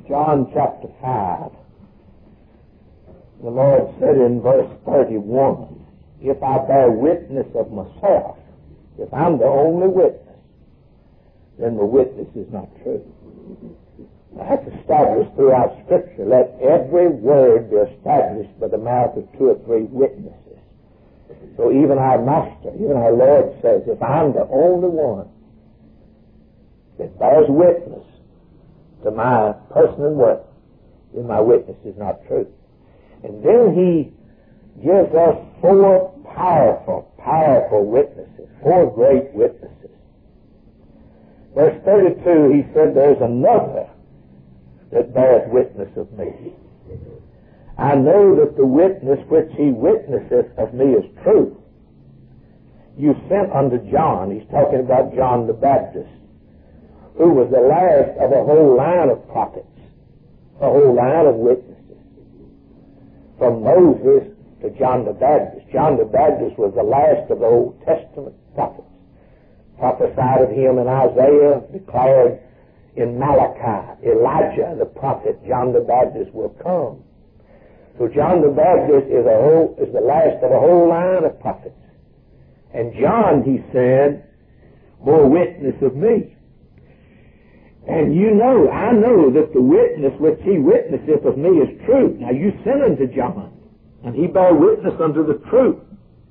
John chapter 5, the Lord said in verse 31, if I bear witness of myself, if I'm the only witness, then the witness is not true. That's established throughout Scripture. Let every word be established by the mouth of 2 or 3 witnesses. So even our Master, even our Lord says, if I'm the only one that bears witness to my person and work, then my witness is not true. And then he gives us 4 powerful witnesses, 4 great witnesses. Verse 32, he said, there's another that bears witness of me. I know that the witness which he witnesseth of me is true. You sent unto John, he's talking about John the Baptist, who was the last of a whole line of prophets, a whole line of witnesses. From Moses to John the Baptist. John the Baptist was the last of the Old Testament prophets. Prophesied of him in Isaiah, declared in Malachi, Elijah the prophet, John the Baptist will come. So John the Baptist is the last of a whole line of prophets. And John, he said, bore witness of me. And I know that the witness which he witnesseth of me is true. Now you sent unto John, and he bare witness unto the truth.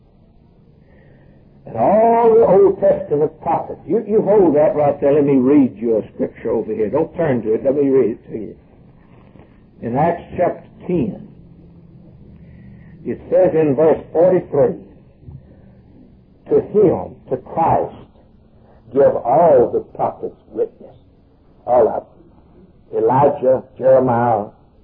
And all the Old Testament prophets, you hold that right there. Let me read you a scripture over here. Don't turn to it. Let me read it to you. In Acts chapter 10, it says in verse 43, to him, to Christ, give all the prophets witness. All of them. Elijah, Jeremiah,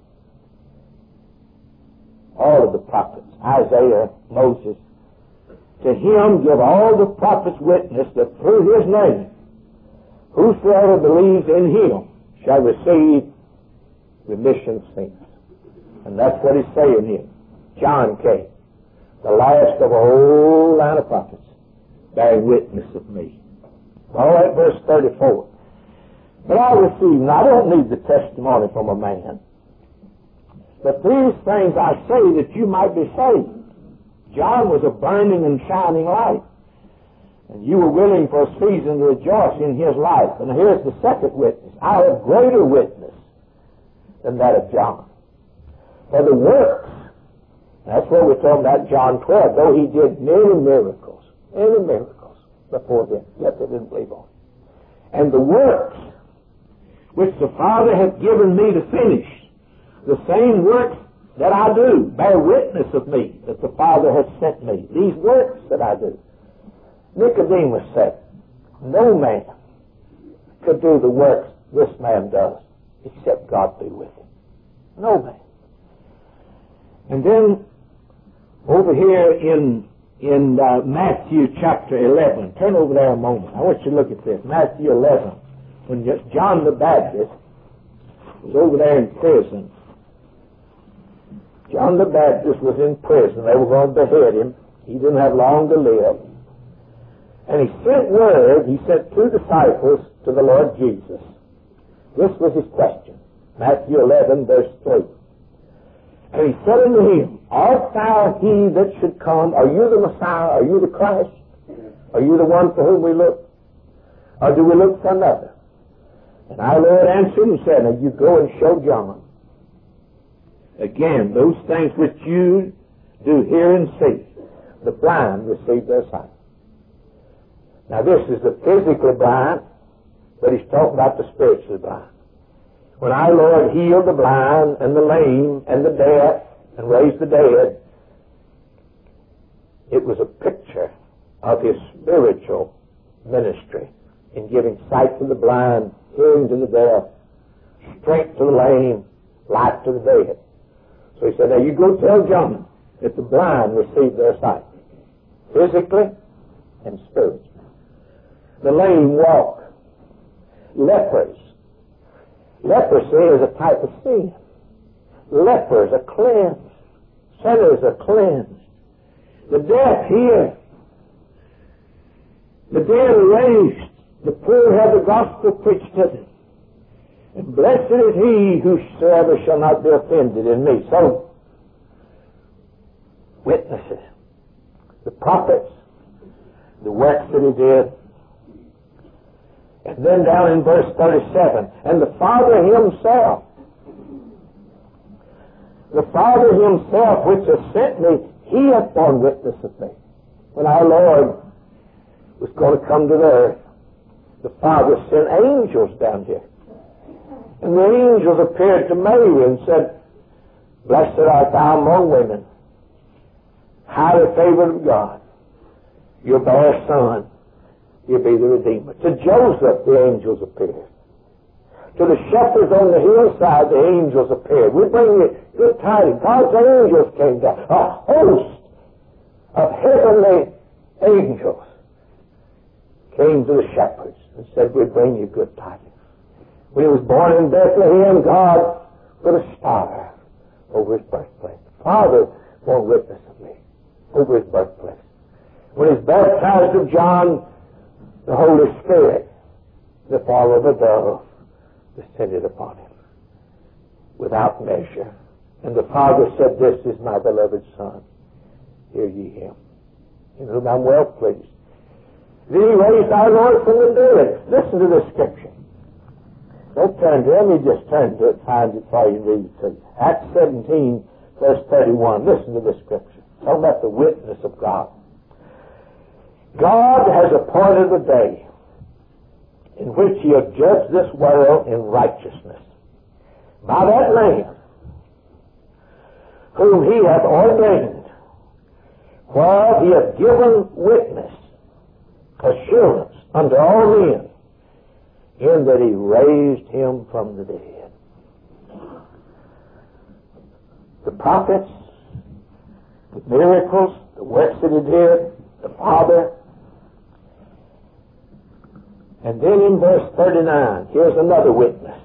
all of the prophets, Isaiah, Moses. To him give all the prophets witness that through his name, whosoever believes in him shall receive remission of sins. And that's what he's saying here. John came, the last of a whole line of prophets, bearing witness of me. All right, verse 34. But I received, and I don't need the testimony from a man, but these things I say that you might be saved. John was a burning and shining light, and you were willing for a season to rejoice in his life. And here's the second witness. I have greater witness than that of John. For the works, that's what we're talking about John 12, though he did many miracles before them, yet they didn't believe on him. And the works which the Father hath given me to finish, the same works that I do, bear witness of me, that the Father hath sent me. These works that I do. Nicodemus said, no man could do the works this man does, except God be with him. No man. And then, over here in Matthew chapter 11, turn over there a moment. I want you to look at this. Matthew 11, when John the Baptist was over there in prison. John the Baptist was in prison. They were going to behead him. He didn't have long to live. And he sent word, he sent 2 disciples to the Lord Jesus. This was his question. Matthew 11, verse 3. And he said unto him, art thou he that should come? Are you the Messiah? Are you the Christ? Are you the one for whom we look? Or do we look for another? And our Lord answered and said, now you go and show John. Again, those things which you do hear and see, the blind receive their sight. Now this is the physically blind, but he's talking about the spiritually blind. When our Lord healed the blind and the lame and the deaf and raised the dead, it was a picture of his spiritual ministry in giving sight to the blind, hearing to the deaf, strength to the lame, life to the dead. So he said, now you go tell John that the blind receive their sight, physically and spiritually. The lame walk. Lepers. Leprosy is a type of sin. Lepers are cleansed. Sinners are cleansed. The deaf hear. The dead are raised. The poor have the gospel preached to them. And Blessed is he whosoever shall not be offended in me. So, witnesses, the prophets, the works that he did. And then down in verse 37, and the Father himself, which has sent me, he hath borne witness of me. When our Lord was going to come to the earth, the Father sent angels down here. And the angels appeared to Mary and said, Blessed art thou among women, highly favored of God. You'll bear a son. You'll be the Redeemer. To Joseph, the angels appeared. To the shepherds on the hillside, the angels appeared. We bring you good tidings. God's angels came down. A host of heavenly angels came to the shepherds and said, we bring you good tidings. When he was born in Bethlehem, God put a star over his birthplace. The Father bore witness of me over his birthplace. When he was baptized of John, the Holy Spirit, the fall of a dove, descended upon him without measure. And the Father said, This is my beloved Son. Hear ye him, in whom I'm well pleased. Then he raised our Lord from the dead. Listen to this scripture. Don't turn to it. Let me just turn to it, find it for you, and read it to you. Acts 17, verse 31. Listen to this scripture. Talk about the witness of God. God has appointed a day in which he hath judged this world in righteousness by that man whom he hath ordained, while he hath given witness, assurance unto all men, in that he raised him from the dead. The prophets, the miracles, the works that he did, the Father. And then in verse 39, here's another witness.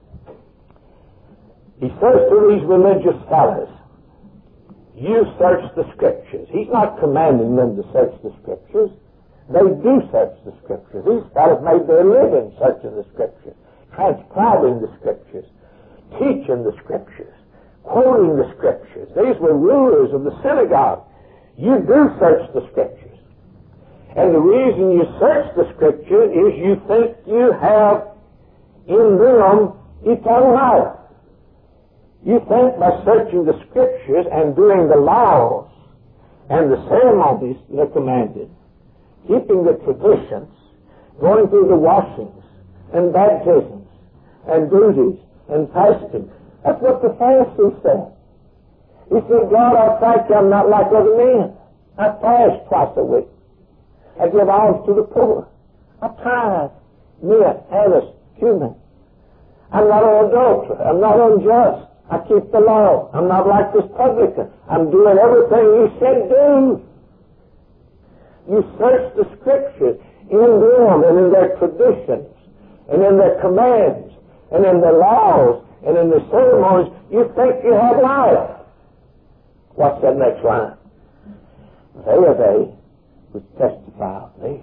He says to these religious fellows, you search the Scriptures. He's not commanding them to search the Scriptures. They do search the Scriptures. These fellows made their living searching the Scriptures, transcribing the Scriptures, teaching the Scriptures, quoting the Scriptures. These were rulers of the synagogue. You do search the Scriptures. And the reason you search the Scripture is you think you have in them eternal life. You think by searching the Scriptures and doing the laws and the ceremonies that are commanded, keeping the traditions, going through the washings and baptisms and duties and fasting. That's what the Pharisee said. He said, God, I thank you I'm not like other men. I fast twice a week. I give alms to the poor. I tithe, mint, anise, cumin. I'm not an adulterer. I'm not unjust. I keep the law. I'm not like this publican. I'm doing everything you said do. You search the Scriptures in them and in their traditions and in their commands and in their laws and in the ceremonies. You think you have life. What's that next line? They are they which testify of me.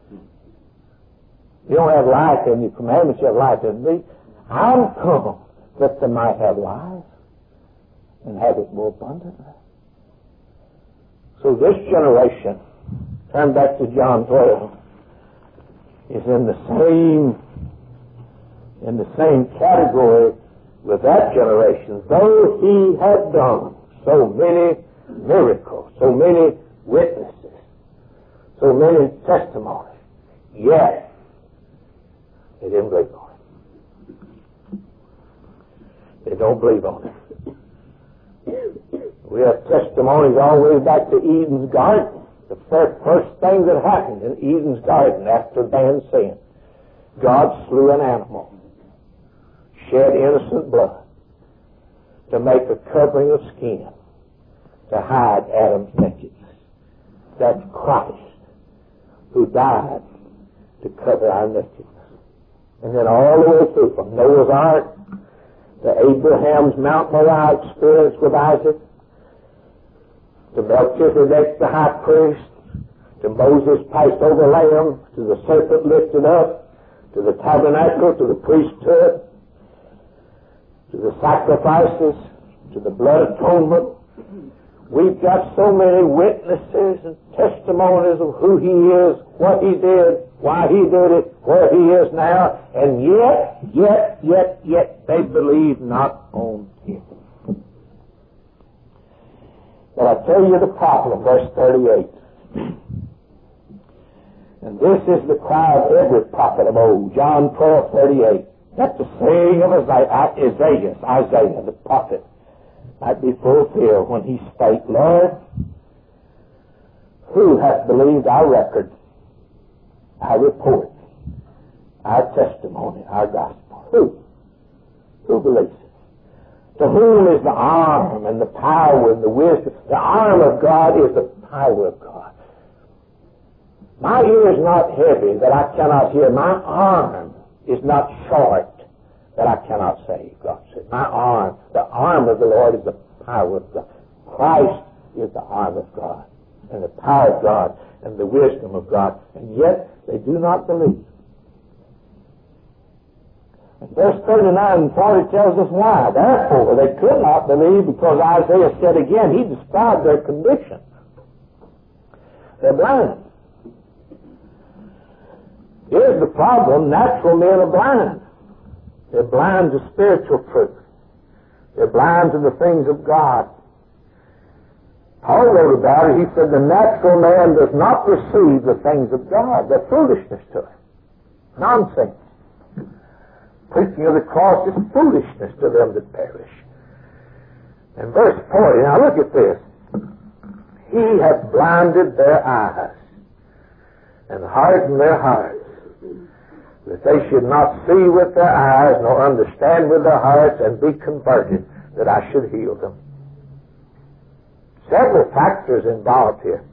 You don't have life in your commandments, you have life in me. I'm come that they might have life and have it more abundantly. So this generation, turn back to John 12, is in the same category with that generation. Though he had done so many miracles, so many witnesses, so many testimonies, yet they didn't believe on him. They don't believe on him. We have testimonies all the way back to Eden's garden. The first thing that happened in Eden's garden after man sinned, God slew an animal, shed innocent blood to make a covering of skin to hide Adam's nakedness. That's Christ who died to cover our nakedness. And then all the way through, from Noah's Ark to Abraham's Mount Moriah experience with Isaac, to Melchizedek the high priest, to Moses' Passover lamb, to the serpent lifted up, to the tabernacle, to the priesthood, sacrifices, to the blood atonement. We've got so many witnesses and testimonies of who He is, what He did, why He did it, where He is now, and yet, they believe not on Him. But I tell you the problem, verse 38. And this is the cry of every prophet of old, John 12:38. That the saying of Isaiah, the prophet, might be fulfilled when he spake, Lord, who hath believed our record, our report, our testimony, our gospel? Who? Who believes it? To whom is the arm and the power and the wisdom? The arm of God is the power of God. My ear is not heavy that I cannot hear. My arm is not short that I cannot save, God said. My arm, the arm of the Lord is the power of God. Christ is the arm of God, and the power of God, and the wisdom of God, and yet they do not believe. And verse 39 and 40 tells us why. Therefore, they could not believe because Isaiah said again, he described their condition. They're blind. Here's the problem. Natural men are blind. They're blind to spiritual truth. They're blind to the things of God. Paul wrote about it. He said the natural man does not perceive the things of God. They're foolishness to him. Nonsense. Preaching of the cross is foolishness to them that perish. And verse 40, now look at this. He hath blinded their eyes and hardened their hearts, that they should not see with their eyes, nor understand with their hearts, and be converted, that I should heal them. Several factors involved here.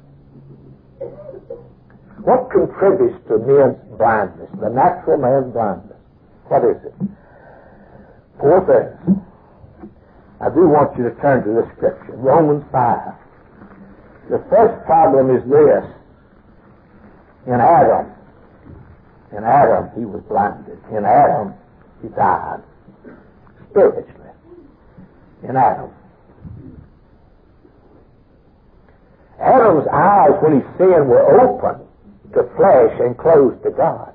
What contributes to men's blindness, the natural man's blindness? What is it? 4 things. I do want you to turn to this scripture, Romans 5. The first problem is this. In Adam, he was blinded. In Adam, he died. Spiritually. In Adam. Adam's eyes, when he sinned, were open to flesh and closed to God.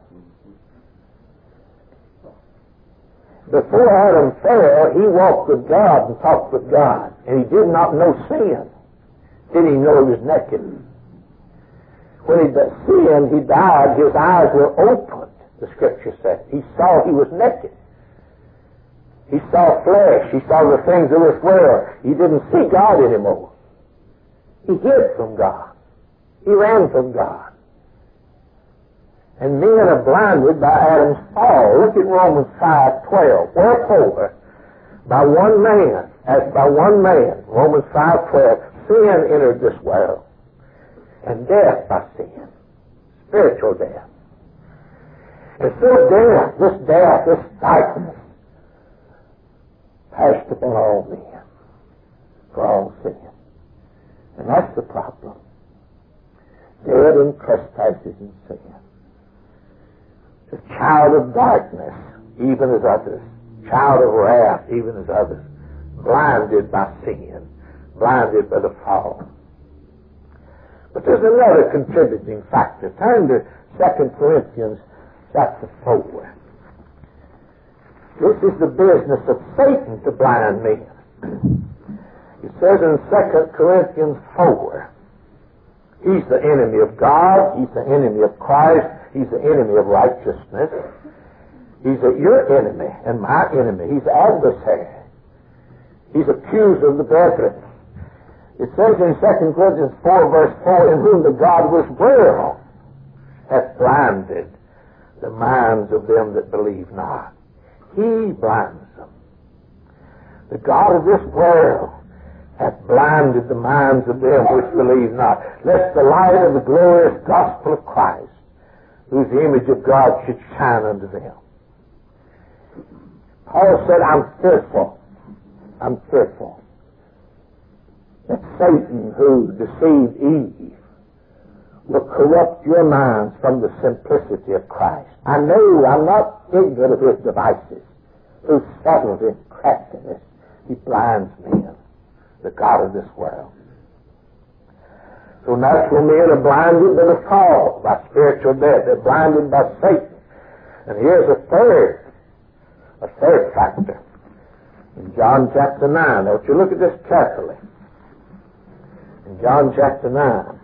Before Adam fell, he walked with God and talked with God. And he did not know sin. Didn't he know he was naked? When he sinned, he died, his eyes were opened, the scripture says. He saw he was naked. He saw flesh. He saw the things of this world. He didn't see God anymore. He hid from God. He ran from God. And men are blinded by Adam's fall. Look at Romans 5:12. Wherefore, by one man, Romans 5:12, sin entered this world, and death by sin, spiritual death. And so death, this darkness, passed upon all men, for all sin. And that's the problem. Dead in trespasses and sin. A child of darkness, even as others. Child of wrath, even as others. Blinded by sin. Blinded by the fall. But there's another contributing factor. Turn to 2 Corinthians chapter 4. This is the business of Satan to blind men. It says in 2 Corinthians 4, he's the enemy of God, he's the enemy of Christ, he's the enemy of righteousness. He's your enemy and my enemy. He's the adversary. He's accuser of the brethren. It says in 2 Corinthians 4 verse 4, in whom the God was will hath blinded the minds of them that believe not. He blinds them. The God of this world hath blinded the minds of them which believe not, lest the light of the glorious gospel of Christ, whose image of God should shine unto them. Paul said, I'm fearful that Satan, who deceived Eve, will corrupt your minds from the simplicity of Christ. I know I'm not ignorant of his devices, who settled in Christ. craftiness. He blinds men, the God of this world. So natural men are blinded by the fall, by spiritual death. They're blinded by Satan. And here's a third factor. In John chapter 9, don't you look at this carefully. In John chapter 9,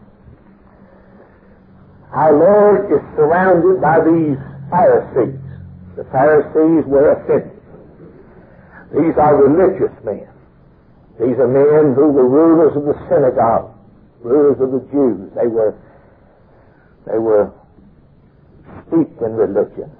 our Lord is surrounded by these Pharisees. The Pharisees were offended. These are religious men. These are men who were rulers of the synagogue, rulers of the Jews. They were steeped in religion.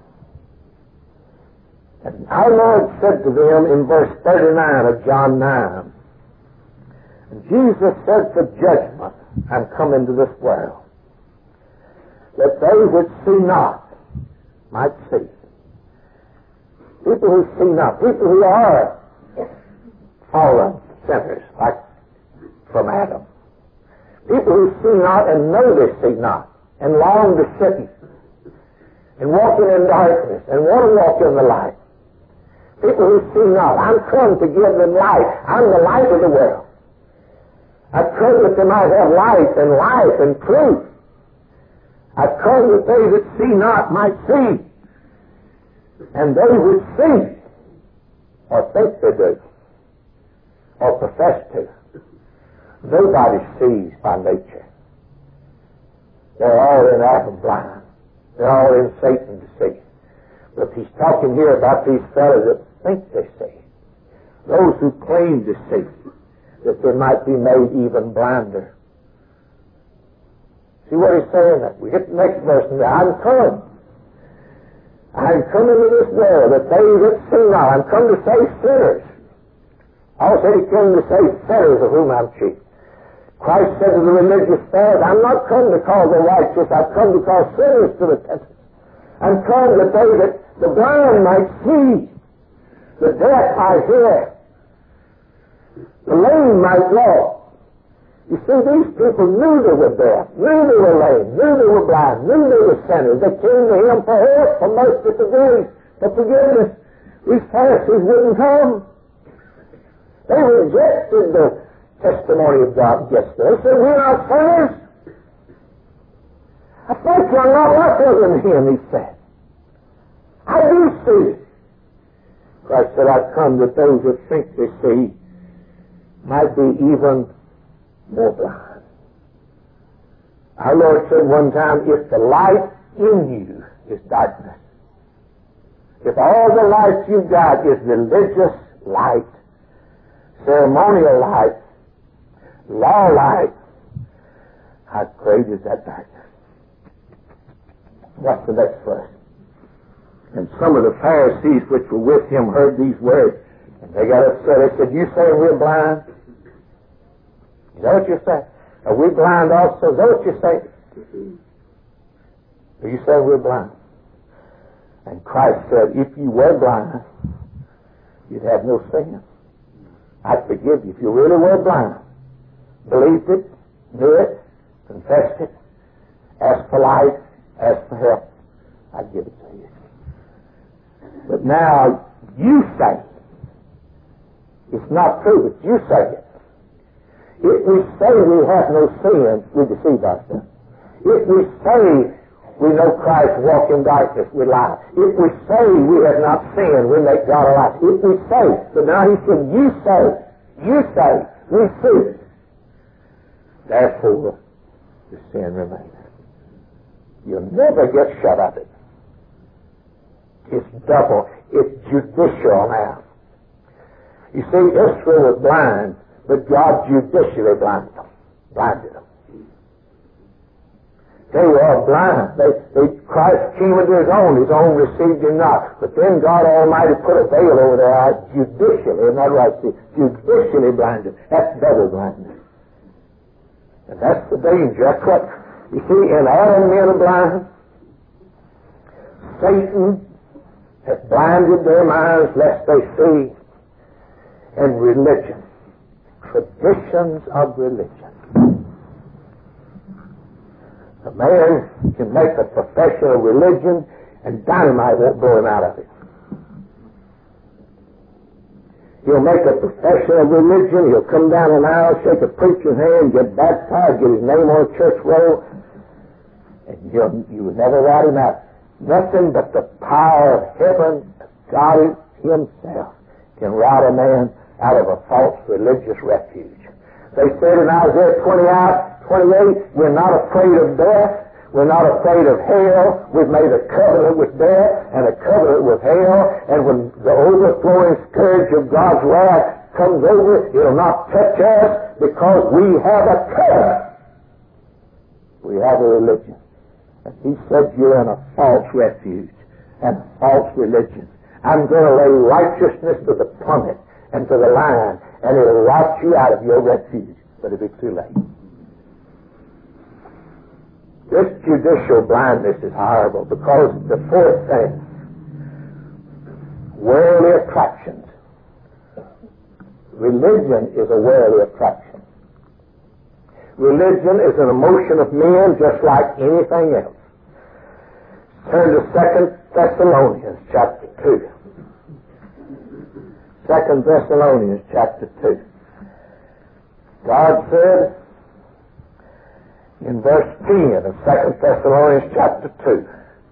And our Lord said to them in verse 39 of John 9, and Jesus said, for judgment I'm come into this world, that they which see not might see. People who see not, people who are fallen sinners, like from Adam. People who see not and know they see not, and long to sin, and walking in darkness, and want to walk in the light. People who see not. I'm come to give them light. I'm the light of the world. I've come that they might have life and truth. I've come that they that see not might see, and they which see, or think they do, or profess to. Nobody sees by nature. They're all in Adam blind. They're all in Satan to see. But he's talking here about these fellows that think they see. Those who claim to see, that they might be made even blinder. See what he's saying? We get the next verse. I'm come into this world that they that see not. I'm come to save sinners. Also he came to save sinners of whom I'm chief. Christ said to the religious fellows, I'm not come to call the righteous, I've come to call sinners to repentance. I'm come that they that the blind might see, the deaf might hear, the lame might walk. You see, these people knew they were deaf, knew they were lame, knew they were blind, knew they were sinners. They came to him for help, for mercy, for grace, for forgiveness. These Pharisees wouldn't come. They rejected the testimony of God yesterday. They said, we're not sinners. I think you're not luckier than him, he said. I do see. Christ said, I've come that those that think they see might be even more blind. Our Lord said one time, if the light in you is darkness, if all the light you've got is religious light, ceremonial light, law light, how great is that darkness? What's the next verse? And some of the Pharisees which were with him heard these words, and they got upset. They said, you saying we're blind? Is that what you're saying? Are we blind also? Is that what you're saying? Are you saying we're blind? And Christ said, if you were blind, you'd have no sin. I'd forgive you if you really were blind. Believed it, knew it, confessed it, asked for light, asked for help, I'd give it to you. But now you say it's not true, but you say it. If we say we have no sin, we deceive ourselves. If we say we know Christ, walk in darkness, we lie. If we say we have not sinned, we make God a lie. If we say, but now he said, you say, we see. Therefore, the sin remains. You'll never get shut of it. It's double. It's judicial now. You see, Israel was blind, but God judicially blinded them. They were all blind. Christ came into his own received him not. But then God Almighty put a veil over their eyes, judicially, isn't that right? Judicially blinded. That's double blindness. And that's the danger. That's what, you see, in Adam men are blind. Satan has blinded their minds lest they see. And religion. Traditions of religion. A man can make a profession of religion and dynamite won't blow him out of it. He'll make a profession of religion. He'll come down an aisle, shake a preacher's hand, get baptized, get his name on a church roll, and you would never write him out. Nothing but the power of heaven, God himself, can rout a man out of a false religious refuge. They said in Isaiah 28, we're not afraid of death. We're not afraid of hell. We've made a covenant with death and a covenant with hell. And when the overflowing scourge of God's wrath comes over, it'll not touch us because we have a covenant. We have a religion. And he said you're in a false refuge and a false religion. I'm going to lay righteousness to the plummet and to the line, and it'll rout you out of your refuge. But it'll be too late. This judicial blindness is horrible because the fourth thing, worldly attractions. Religion is a worldly attraction. Religion is an emotion of men just like anything else. Turn to 2 Thessalonians chapter 2. 2 Thessalonians chapter 2. God said, in verse 10 of 2 Thessalonians chapter 2,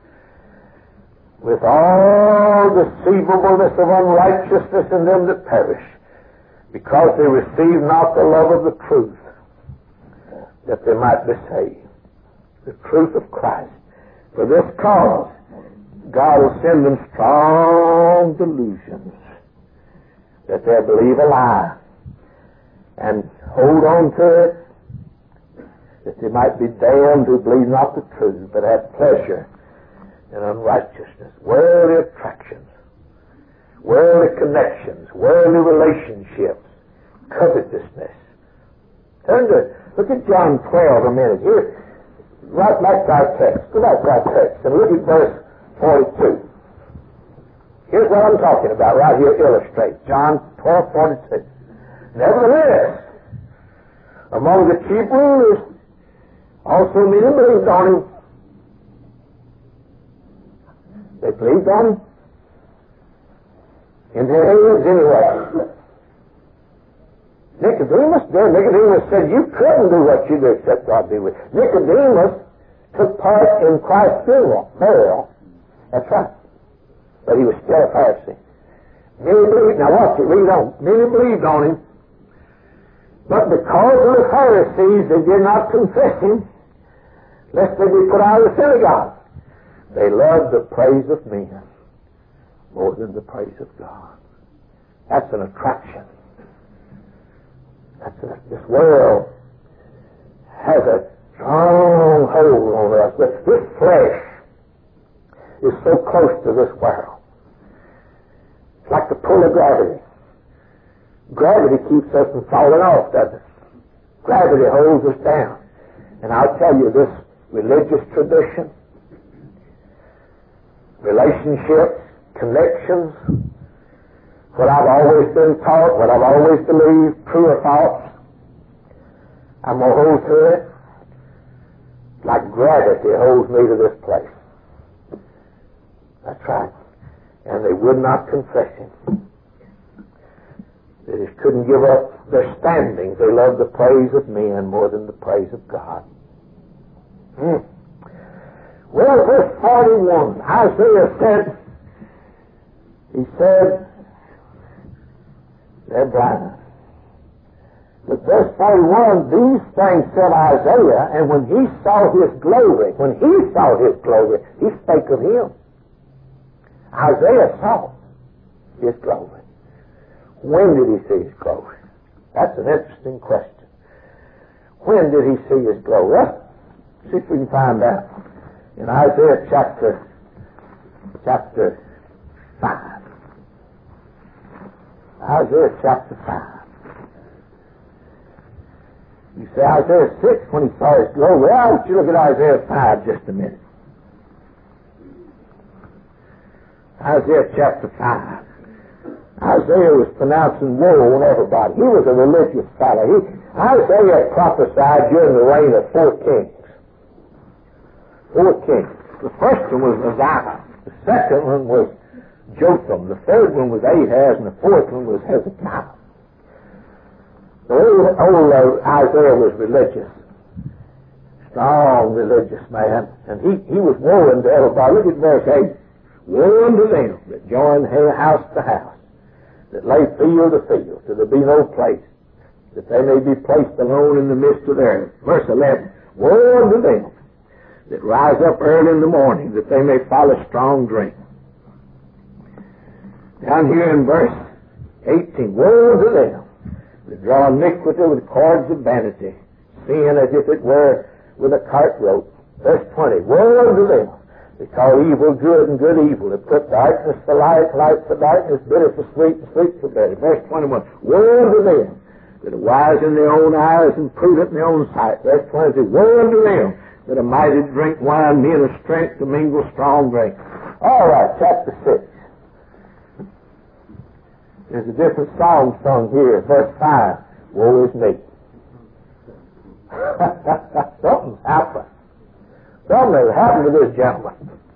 with all deceivableness of unrighteousness in them that perish, because they receive not the love of the truth, that they might be saved. The truth of Christ. For this cause, God will send them strong delusions, that they'll believe a lie, and hold on to it, that they might be damned who believe not the truth, but have pleasure in unrighteousness. Worldly attractions, worldly connections, worldly relationships, covetousness. Look at John 12 a minute. Here, right back to our text. Go back to our text and look at verse 42. Here's what I'm talking about right here, illustrate. John 12:42. Nevertheless, among the chief rulers, also many believed on him. They believed on him. In their hands anyway. Nicodemus said, you couldn't do what you do except God be with you. Nicodemus took part in Christ's funeral, burial. That's right. But he was still a Pharisee. Many believed, now watch it, read on. Many believed on him. But because of the Pharisees, they did not confess him, lest they be put out of the synagogue. They loved the praise of men more than the praise of God. That's an attraction. This world has a strong hold on us. But this flesh is so close to this world. It's like the pull of gravity. Gravity keeps us from falling off, doesn't it? Gravity holds us down. And I'll tell you, this religious tradition, relationships, connections, what I've always been taught, what I've always believed, true or false, I'm going to hold to it like gravity holds me to this place. That's right. And they would not confess him. They just couldn't give up their standings. They loved the praise of men more than the praise of God. Well, verse 41, Isaiah said, he said, they're blind. But verse 41, these things said Isaiah, and when he saw his glory, he spake of him. Isaiah saw his glory. When did he see his glory? That's an interesting question. When did he see his glory? Let's see if we can find out. In Isaiah chapter 5. Isaiah chapter 5. You say Isaiah 6 when he saw his glory. Well, I want you to look at Isaiah 5 just a minute. Isaiah chapter 5. Isaiah was pronouncing woe on everybody. He was a religious fellow. Isaiah prophesied during the reign of 4 kings. 4 kings. The first one was Uzziah. The second one was Jotham. The third one was Ahaz, and the fourth one was Hezekiah. The old Isaiah was religious. Strong religious man. And he was warning to everybody. Look at verse 8. Woe unto them that join house to house, that lay field to field, till there be no place, that they may be placed alone in the midst of the earth. Verse 11. Woe unto them that rise up early in the morning, that they may follow strong drink. Down here in verse 18. Woe unto them that draw iniquity with cords of vanity, sin as if it were with a cart rope. Verse 20. Woe unto them that call evil good and good evil, that put darkness for light, light for darkness, bitter for sweet, and sweet for bitter. Verse 21. Woe unto them that are wise in their own eyes and prudent in their own sight. Verse 22. Woe unto them that are mighty to drink wine, men of strength to mingle strong drink. All right, chapter 6. There's a different song sung here. Verse 5. Woe is me. Something's happened. Something has happened to this gentleman.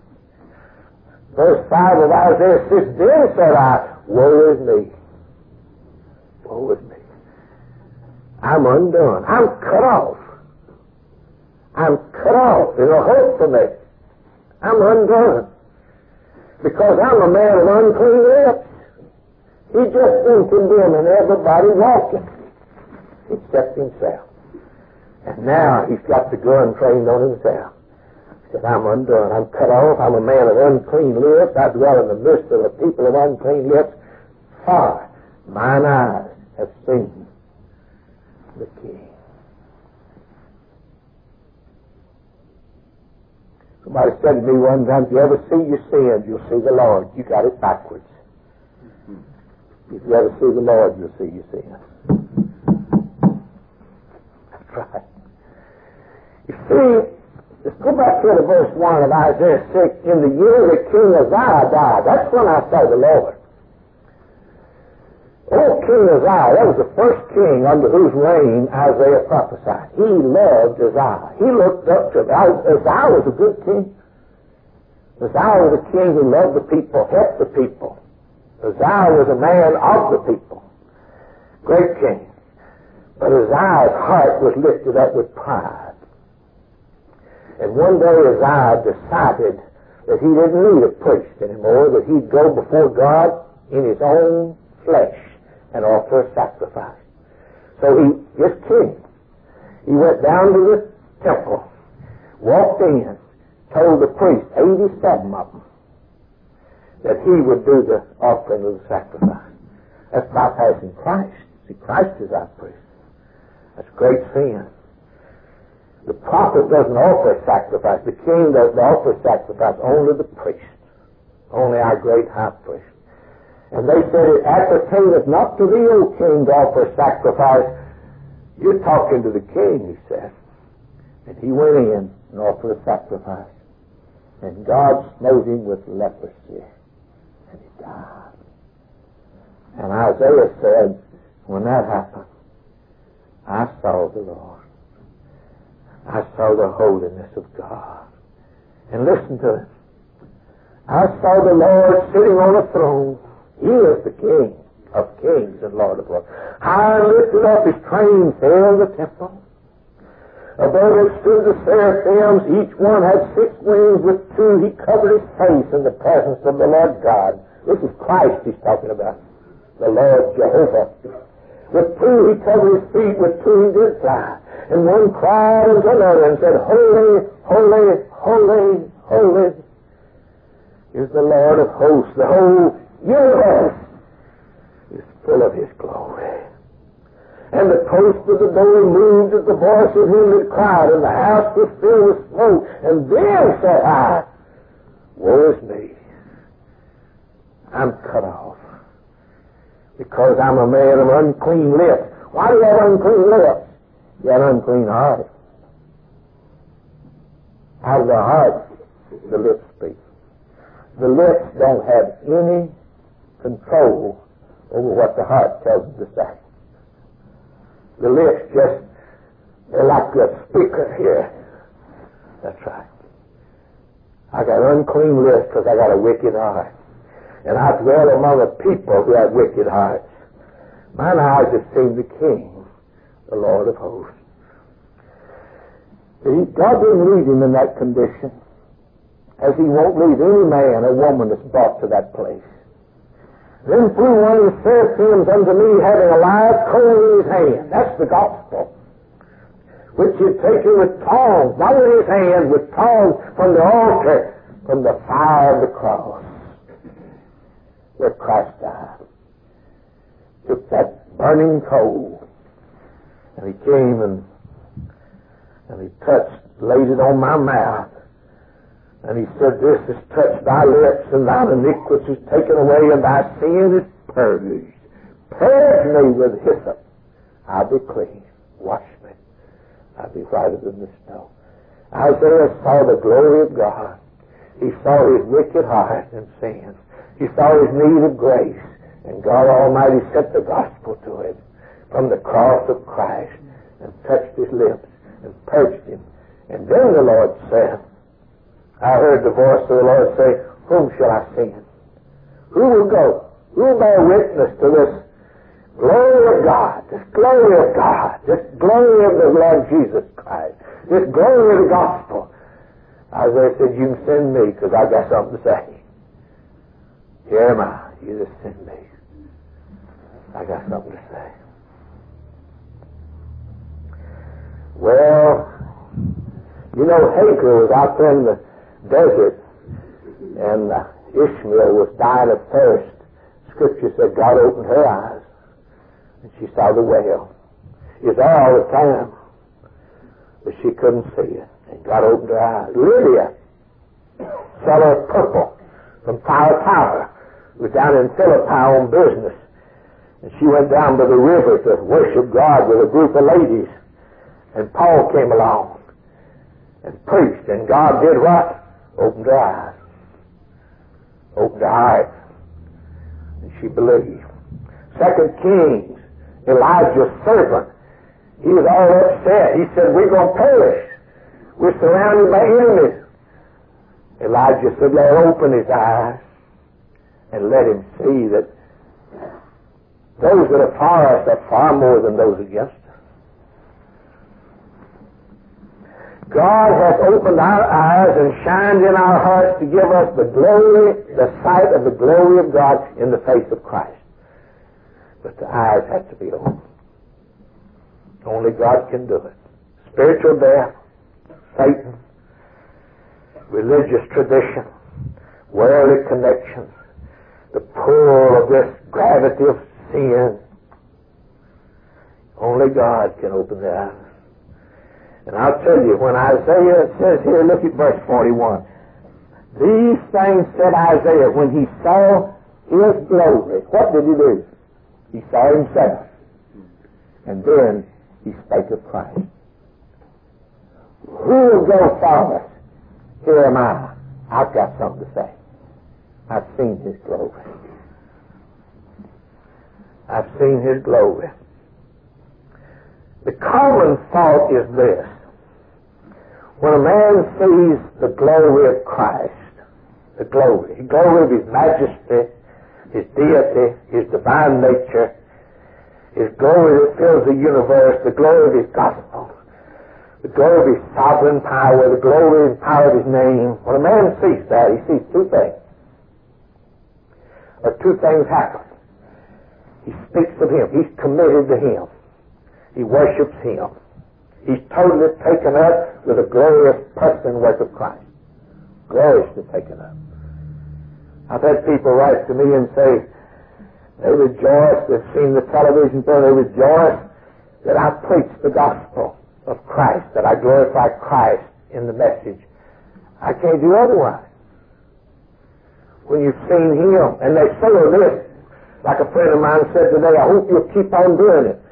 Verse 5 of Isaiah 6. Then said I, woe is me. Woe is me. I'm undone. I'm cut off. I'm cut off. There's no hope for me. I'm undone. Because I'm a man of unclean lips. He just been condemning everybody walking, except himself. And now he's got the gun trained on himself. He said, I'm undone. I'm cut off. I'm a man of unclean lips. I dwell in the midst of the people of unclean lips. For mine eyes have seen the King. Somebody said to me one time, if you ever see your sins, you'll see the Lord. You got it backwards. If you ever see the Lord, you'll see your sins. That's right. You see, let's go back here to verse 1 of Isaiah 6. In the year that King Uzziah died, that's when I saw the Lord. Oh, King Uzziah, that was the first king under whose reign Isaiah prophesied. He loved Uzziah. He looked up to him. Uzziah was a good king. Uzziah was a king who loved the people, helped the people. Uzziah was a man of the people. Great king. But Uzziah's heart was lifted up with pride. And one day Uzziah decided that he didn't need a priest anymore, that he'd go before God in his own flesh and offer a sacrifice. So this king, he went down to the temple, walked in, told the priest, 87 of them, that he would do the offering of the sacrifice. That's bypassing Christ. See, Christ is our priest. That's great sin. The prophet doesn't offer a sacrifice. The king doesn't offer a sacrifice. Only the priest. Only our great high priest. And they said, it appertaineth not to thee, O king, to offer a sacrifice. You're talking to the king, he said. And he went in and offered a sacrifice. And God smote him with leprosy. And he died. And Isaiah said, when that happened, I saw the Lord. I saw the holiness of God. And listen to it. I saw the Lord sitting on a throne. He is the King of kings and Lord of lords. High and lifted up, his train filled the temple. Above it stood the seraphims. Each one had 6 wings. With 2 he covered his face in the presence of the Lord God. This is Christ he's talking about. The Lord Jehovah. With 2 he covered his feet. With 2 he did fly. And one cried unto another and said, Holy, holy, holy, holy is the Lord of hosts. The whole universe is full of his glory. And the post of the door moved at the voice of him that cried, and the house was filled with smoke. And then said I, woe is me. I'm cut off. Because I'm a man of unclean lips. Why do you have unclean lips? You have an unclean heart. Out of the heart, the lips speak. The lips don't have any control over what the heart tells them to say. The lips just, they're like a speaker here. That's right. I got unclean lips because I got a wicked heart. and I dwell among a people who have wicked hearts. Mine eyes have seen the King, the Lord of hosts. God didn't leave him in that condition, as he won't leave any man or woman that's brought to that place. Then flew one of the seraphims unto me, having a live coal in his hand. That's the gospel, which he had taken with tongs, not in his hand, with tongs from the altar, from the fire of the cross, where Christ died. Took that burning coal, and he came and he touched, laid it on my mouth, and he said, "This has touched thy lips, and thine iniquity is taken away, and thy sin is purged. Purge me with hyssop, I'll be clean. Wash me, I'll be whiter than the snow." Isaiah saw the glory of God. He saw his wicked heart and sin. He saw his need of grace, and God Almighty sent the gospel to him from the cross of Christ and touched his lips and purged him. And then the Lord said, I heard the voice of the Lord say, "Whom shall I send? Who will go? Who will bear witness to this glory of God, this glory of God, this glory of the Lord Jesus Christ, this glory of the gospel?" Isaiah said, "You can send me, because I got something to say. Here am I. You just send me. I got something to say." Well, you know, Hagar was out there in the desert, and Ishmael was dying of thirst. Scripture said God opened her eyes, and she saw the well. He was there all the time, but she couldn't see it, and God opened her eyes. Lydia, seller of purple from Thyatira, was down in Philippi on business, and she went down to the river to worship God with a group of ladies, and Paul came along and preached, and God did what? Opened her eyes, opened her heart, and she believed. 2 Kings, Elijah's servant, he was all upset. He said, "We're going to perish. We're surrounded by enemies." Elijah said, "Lord, open his eyes and let him see that those that are for us are far more than those against us." God hath opened our eyes and shined in our hearts to give us the glory, the sight of the glory of God in the face of Christ. But the eyes have to be opened. Only God can do it. Spiritual death, Satan, religious tradition, worldly connections, the pull of this gravity of sin. Only God can open the eyes. And I'll tell you, when Isaiah says here, look at verse 41. These things said Isaiah when he saw his glory. What did he do? He saw himself. And then he spake of Christ. Who will go for us? Here am I. I've got something to say. I've seen his glory. I've seen his glory. The common thought is this. When a man sees the glory of Christ, the glory of his majesty, his deity, his divine nature, his glory that fills the universe, the glory of his gospel, the glory of his sovereign power, the glory and power of his name, when a man sees that, he sees two things. Or two things happen. He speaks of him. He's committed to him. He worships him. He's totally taken up with the glorious person and work of Christ. Gloriously taken up. I've had people write to me and say they rejoice, they've seen the television program, they rejoice that I preach the gospel of Christ, that I glorify Christ in the message. I can't do otherwise. When you've seen him, and they say this, like a friend of mine said today, I hope you'll keep on doing it.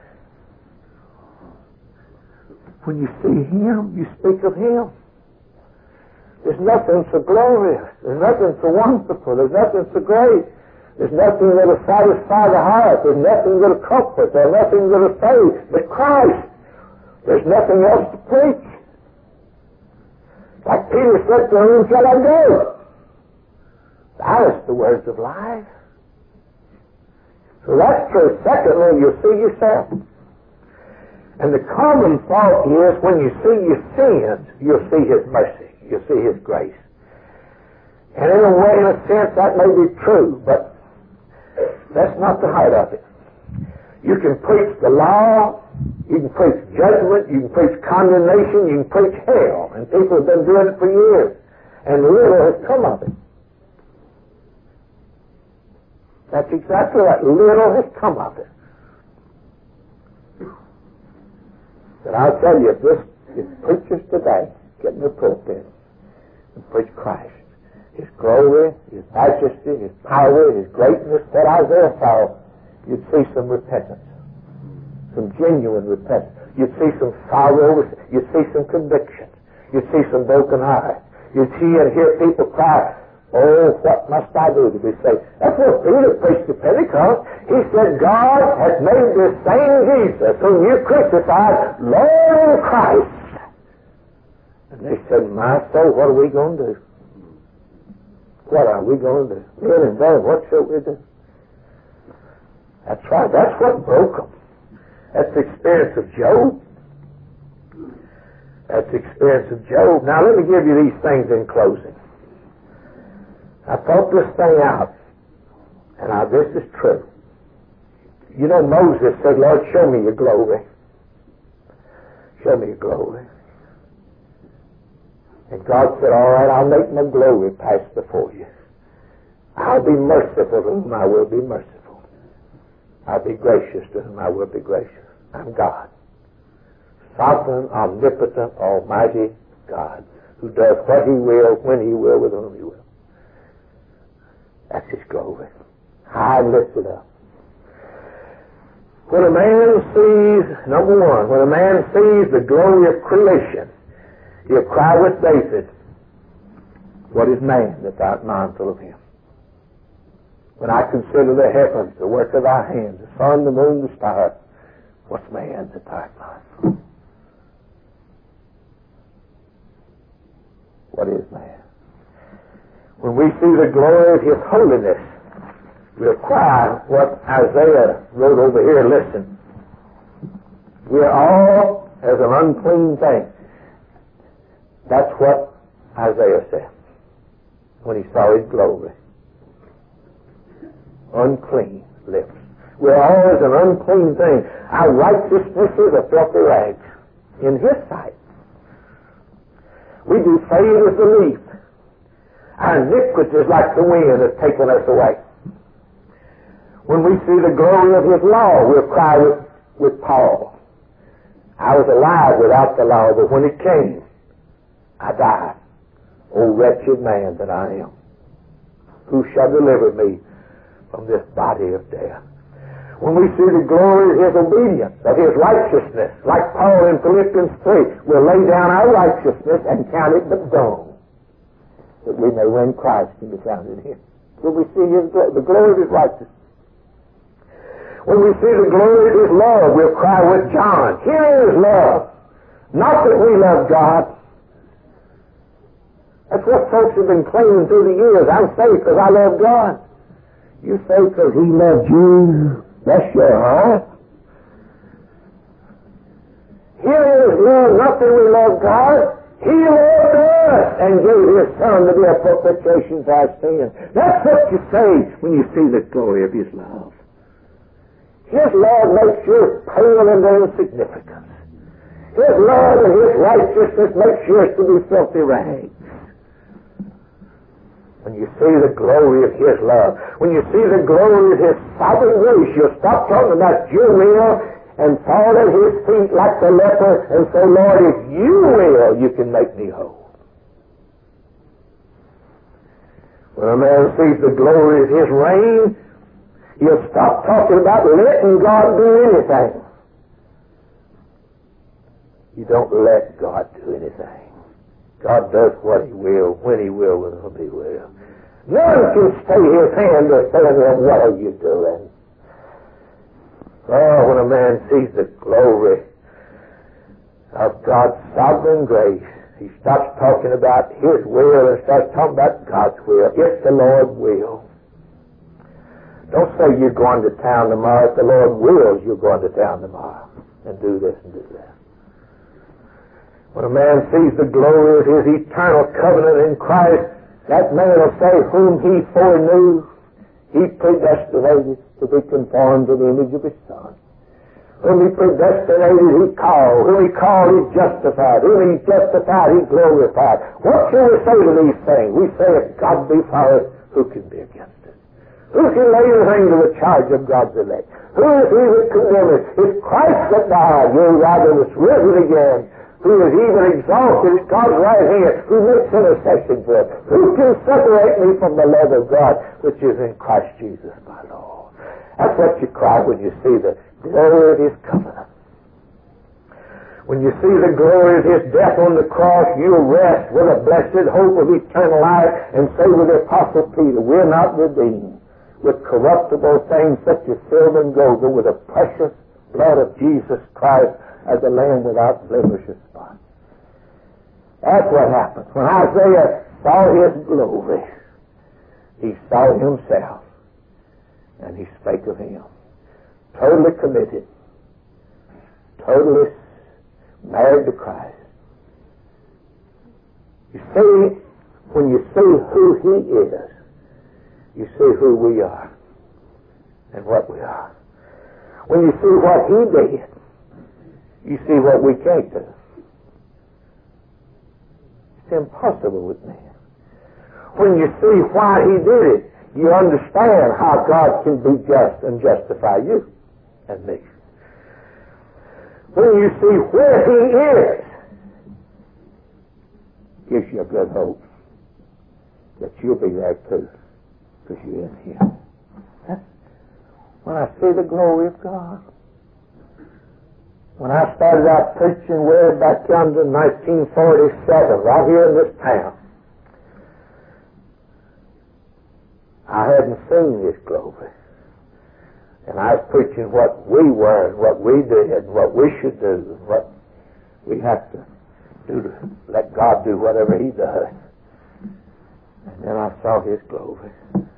When you see him, you speak of him. There's nothing so glorious. There's nothing so wonderful. There's nothing so great. There's nothing that will satisfy the heart. There's nothing that will comfort. There's nothing that will save but Christ. There's nothing else to preach. Like Peter said to him, "Shall I go? Thou is the words of life. So that's true. Secondly, you'll see yourself. And the common thought is when you see your sins, you'll see His mercy. You'll see His grace. And in a way, in a sense, that may be true, but that's not the heart of it. You can preach the law, you can preach judgment, you can preach condemnation, you can preach hell, and people have been doing it for years, and little has come of it. That's exactly right. Little has come of it. But I'll tell you, if preachers today get in the pulpit and preach Christ, His glory, His majesty, His power, His greatness, that Isaiah saw, you'd see some repentance, some genuine repentance. You'd see some sorrow, you'd see some conviction, you'd see some broken hearts. You'd see and hear people cry, oh, what must I do to be saved? That's what Peter preached at Pentecost. He said, God has made this same Jesus, whom you crucified, Lord in Christ. And they said, my soul, what are we going to do? What are we going to do? Men and women, what shall we do? That's right. That's what broke them. That's the experience of Job. That's the experience of Job. Now, let me give you these things in closing. I thought this thing out, and this is true. You know, Moses said, Lord, show me your glory. Show me your glory. And God said, all right, I'll make my glory pass before you. I'll be merciful to whom I will be merciful. I'll be gracious to whom I will be gracious. I'm God. Sovereign, omnipotent, almighty God, who does what He will, when He will, with whom He will. That's His glory. High lifted up. When a man sees, number one, when a man sees the glory of creation, he'll cry with David, what is man that thou art mindful of him? When I consider the heavens, the work of thy hands, the sun, the moon, the stars, what's man that thou art mindful? What is man? When we see the glory of His holiness, we'll cry what Isaiah wrote over here. Listen. We are all as an unclean thing. That's what Isaiah said when he saw His glory. Unclean lips. We're all as an unclean thing. Our righteousness is a filthy rags in His sight. We do fade as a leaf. Our iniquity is like the wind that's taken us away. When we see the glory of His law, we'll cry with Paul. I was alive without the law, but when it came, I died. O wretched man that I am. Who shall deliver me from this body of death? When we see the glory of His obedience, of His righteousness, like Paul in Philippians 3, we'll lay down our righteousness and count it but dung, that we may win Christ and be found in Him. When we see the glory of His righteousness. When we see the glory of His love, we'll cry with John, here is love. Not that we love God. That's what folks have been claiming through the years. I'm saved because I love God. You saved because He loved you. That's your heart. Here is love, not that we love God. He loved us and gave His Son to be a propitiation for our sins. That's what you say when you see the glory of His love. His love makes you pale into insignificance. His love and His righteousness makes yours to be filthy rags. When you see the glory of His love, when you see the glory of His sovereign grace, you'll stop talking about your will and fall at His feet like the leper and say, Lord, if you will, you can make me whole. When a man sees the glory of His reign, he'll stop talking about letting God do anything. You don't let God do anything. God does what He will, when He will, when He will. None can stay His hand or say to Him, what are you doing? Oh, when a man sees the glory of God's sovereign grace, he stops talking about his will and starts talking about God's will. If the Lord will. Don't say you're going to town tomorrow. If the Lord wills, you're going to town tomorrow and do this and do that. When a man sees the glory of his eternal covenant in Christ, that man will say, whom he foreknew, he predestinated to be conformed to the image of his Son. Whom he predestinated, he called. Whom he called, he justified. Whom he justified, he glorified. What shall we say to these things? We say, if God be for us, who can be against us? Who can lay anything to the charge of God's elect? Who is he that condemneth? It's Christ that died, yea, rather was risen again, who is even exalted at God's right hand, who makes intercession for us. Who can separate me from the love of God, which is in Christ Jesus my Lord? That's what you cry when you see the glory of his covenant. When you see the glory of his death on the cross, you'll rest with a blessed hope of eternal life and say with the Apostle Peter, we're not redeemed with corruptible things such as silver and gold, but with the precious blood of Jesus Christ as a lamb without blemish or spot. That's what happened. When Isaiah saw his glory, he saw himself, and he spake of him. Totally committed, totally married to Christ. You see, when you see who he is, you see who we are and what we are. When you see what he did, you see what we can't do. It's impossible with man. When you see why he did it, you understand how God can be just and justify you and me. When you see where he is, gives you a good hope that you'll be there too, because you're in him. That's when I see the glory of God. When I started out preaching way back yonder in 1947, right here in this town, I hadn't seen this glory. And I was preaching what we were and what we did and what we should do and what we have to do to let God do whatever he does. And then I saw his glory.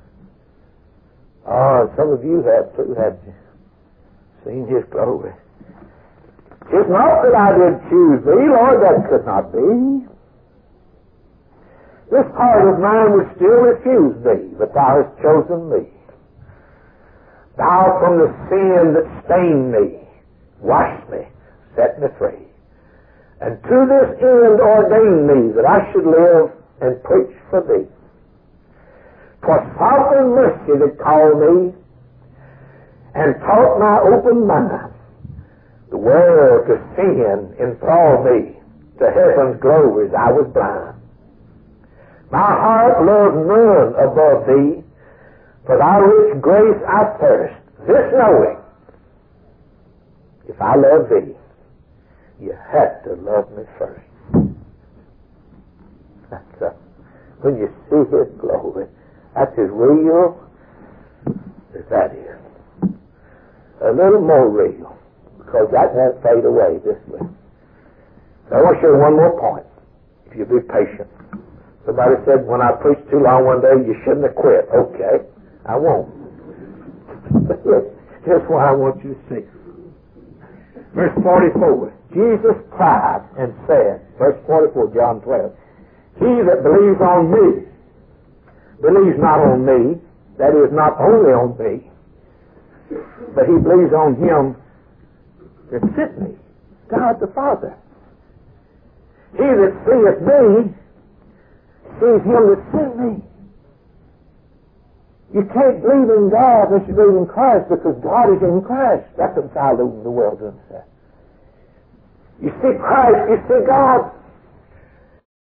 Oh, some of you have too, haven't you? Seen his glory. It's not that I did choose thee, Lord, that could not be. This heart of mine would still refuse thee, but thou hast chosen me. Thou from the sin that stained me, washed me, set me free. And to this end ordained me that I should live and preach for thee. 'Twas sovereign mercy that called me and taught my open mind. The world to sin enthralled me, to heaven's glories I was blind. My heart loved none above thee, for thy rich grace I thirst, this knowing, if I love thee, you have to love me first. That's when you see his glory, that's as real as that is. A little more real, because that won't fade away this way. Now, I want to show you one more point, if you'll be patient. Somebody said when I preached too long one day, you shouldn't have quit. Okay, I won't. But here's what I want you to see. Verse 44. Jesus cried and said, verse 44, John 12, he that believes on me, believes not on me, that is, not only on me, but he believes on him that sent me, God the Father. He that seeth me, sees him that sent me. You can't believe in God unless you believe in Christ, because God is in Christ, reconciled the world to himself. You see Christ, you see God.